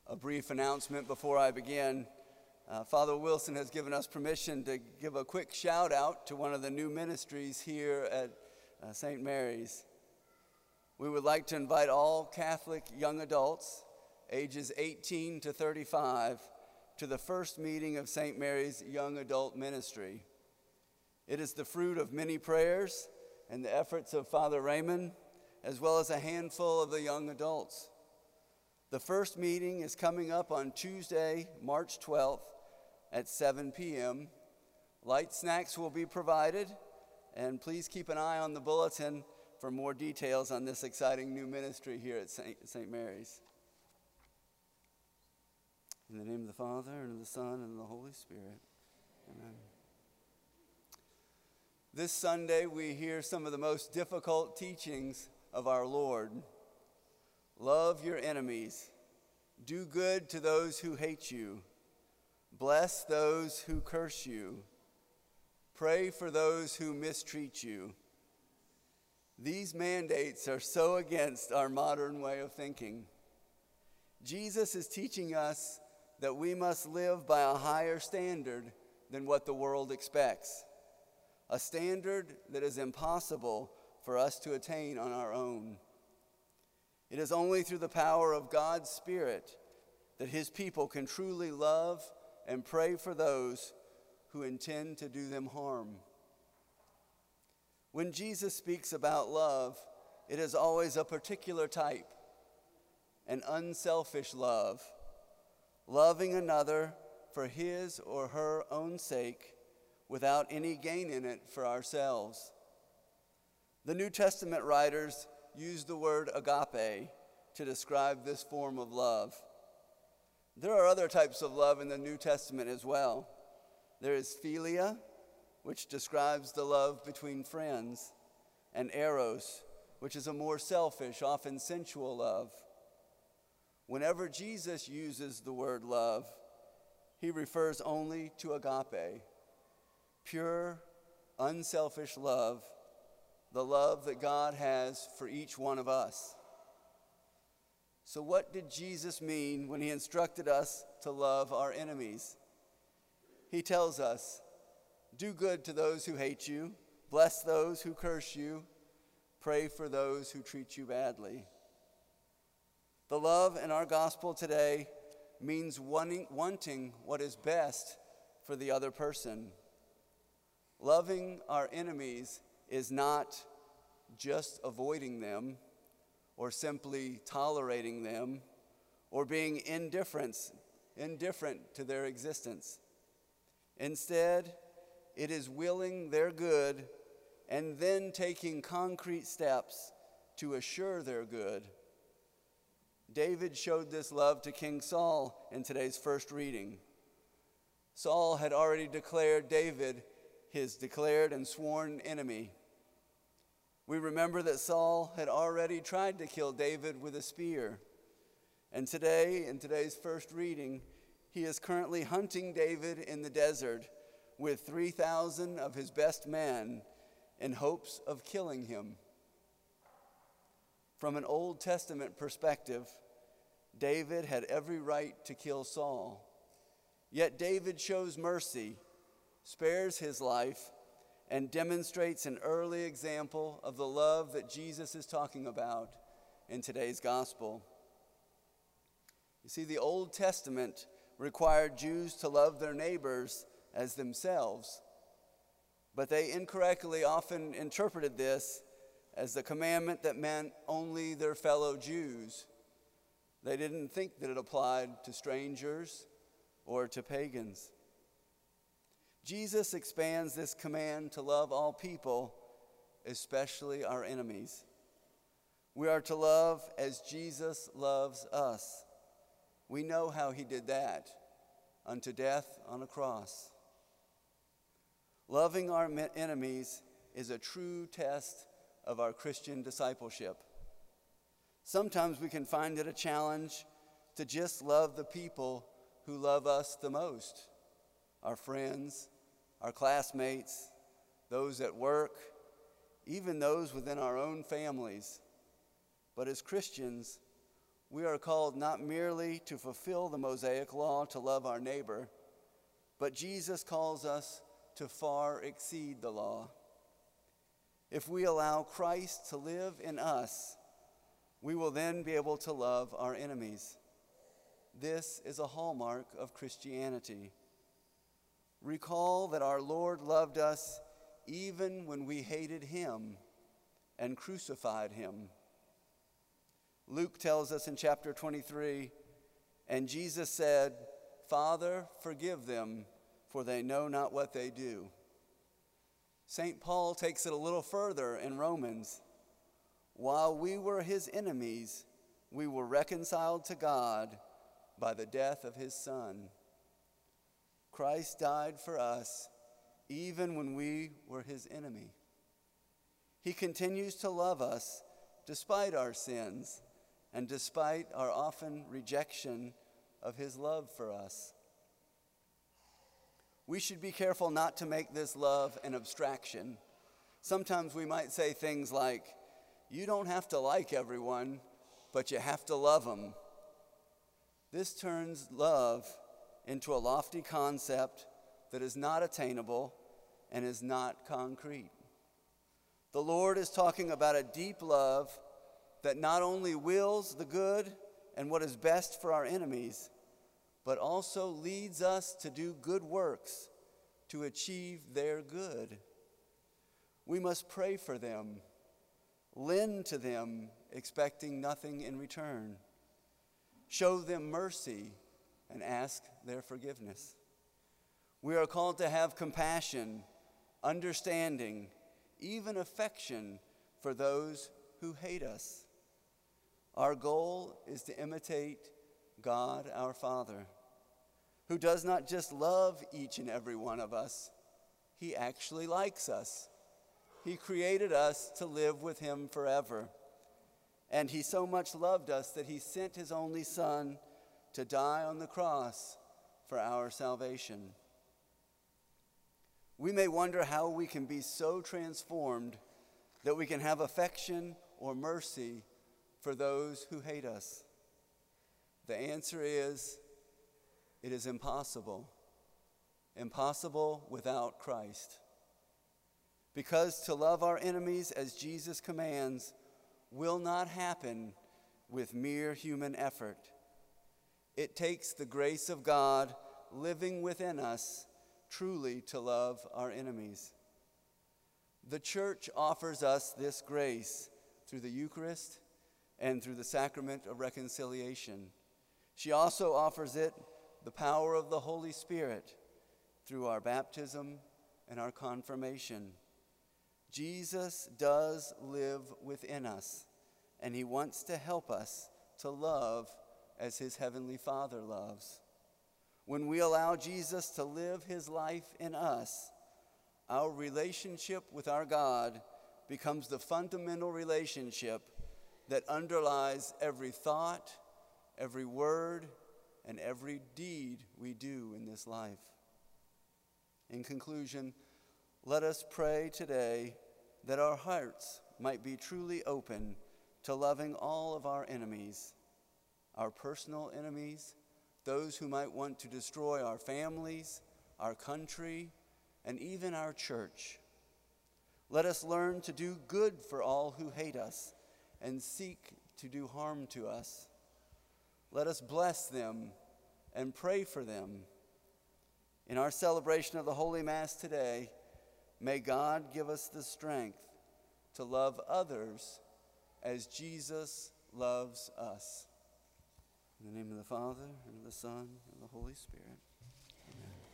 A brief announcement before I begin. Father Wilson has given us permission to give a quick shout out to one of the new ministries here at St. Mary's. We would like to invite all Catholic young adults, ages 18 to 35, to the first meeting of St. Mary's Young Adult Ministry. It is the fruit of many prayers and the efforts of Father Raymond, as well as a handful of the young adults. The first meeting is coming up on Tuesday, March 12th at 7 p.m. Light snacks will be provided, and please keep an eye on the bulletin for more details on this exciting new ministry here at St. Mary's. In the name of the Father, and of the Son, and of the Holy Spirit. Amen. This Sunday, we hear some of the most difficult teachings of our Lord. Love your enemies. Do good to those who hate you. Bless those who curse you. Pray for those who mistreat you. These mandates are so against our modern way of thinking. Jesus is teaching us that we must live by a higher standard than what the world expects, a standard that is impossible for us to attain on our own. It is only through the power of God's Spirit that His people can truly love and pray for those who intend to do them harm. When Jesus speaks about love, it is always a particular type, an unselfish love, loving another for his or her own sake without any gain in it for ourselves. The New Testament writers use the word agape to describe this form of love. There are other types of love in the New Testament as well. There is philia, which describes the love between friends, and eros, which is a more selfish, often sensual love. Whenever Jesus uses the word love, he refers only to agape, pure, unselfish love, the love that God has for each one of us. So what did Jesus mean when he instructed us to love our enemies? He tells us, do good to those who hate you, bless those who curse you, pray for those who treat you badly. The love in our gospel today means wanting what is best for the other person. Loving our enemies is not just avoiding them or simply tolerating them or being indifferent to their existence. Instead, it is willing their good and then taking concrete steps to assure their good. David showed this love to King Saul in today's first reading. Saul had already declared David his declared and sworn enemy. We remember that Saul had already tried to kill David with a spear. And today, in today's first reading, he is currently hunting David in the desert with 3,000 of his best men in hopes of killing him. From an Old Testament perspective, David had every right to kill Saul. Yet David shows mercy, spares his life, and demonstrates an early example of the love that Jesus is talking about in today's gospel. You see, the Old Testament required Jews to love their neighbors as themselves, but they incorrectly often interpreted this as the commandment that meant only their fellow Jews. They didn't think that it applied to strangers or to pagans. Jesus expands this command to love all people, especially our enemies. We are to love as Jesus loves us. We know how he did that, unto death on a cross. Loving our enemies is a true test of our Christian discipleship. Sometimes we can find it a challenge to just love the people who love us the most, our friends, our classmates, those at work, even those within our own families. But as Christians, We are called not merely to fulfill the Mosaic law to love our neighbor, but Jesus calls us to far exceed the law. If we allow Christ to live in us, we will then be able to love our enemies. This is a hallmark of Christianity. Recall that our Lord loved us even when we hated him and crucified him. Luke tells us in chapter 23, and Jesus said, "Father, forgive them, for they know not what they do." St. Paul takes it a little further in Romans. While we were his enemies, we were reconciled to God by the death of his Son. Christ died for us even when we were his enemy. He continues to love us despite our sins and despite our often rejection of his love for us. We should be careful not to make this love an abstraction. Sometimes we might say things like, "You don't have to like everyone, but you have to love them." This turns love into a lofty concept that is not attainable and is not concrete. The Lord is talking about a deep love that not only wills the good and what is best for our enemies, but also leads us to do good works to achieve their good. We must pray for them, lend to them, expecting nothing in return, show them mercy, and ask their forgiveness. We are called to have compassion, understanding, even affection for those who hate us. Our goal is to imitate God our Father, who does not just love each and every one of us, he actually likes us. He created us to live with him forever. And he so much loved us that he sent his only Son to die on the cross for our salvation. We may wonder how we can be so transformed that we can have affection or mercy for those who hate us. The answer is, it is impossible. Impossible without Christ. Because to love our enemies as Jesus commands will not happen with mere human effort. It takes the grace of God living within us truly to love our enemies. The church offers us this grace through the Eucharist and through the sacrament of reconciliation. She also offers it the power of the Holy Spirit through our baptism and our confirmation. Jesus does live within us, and he wants to help us to love as his heavenly Father loves. When we allow Jesus to live his life in us, our relationship with our God becomes the fundamental relationship that underlies every thought, every word, and every deed we do in this life. In conclusion, let us pray today that our hearts might be truly open to loving all of our enemies, our personal enemies, those who might want to destroy our families, our country, and even our church. Let us learn to do good for all who hate us and seek to do harm to us. Let us bless them and pray for them. In our celebration of the Holy Mass today, may God give us the strength to love others as Jesus loves us. In the name of the Father, and of the Son, and of the Holy Spirit. Amen.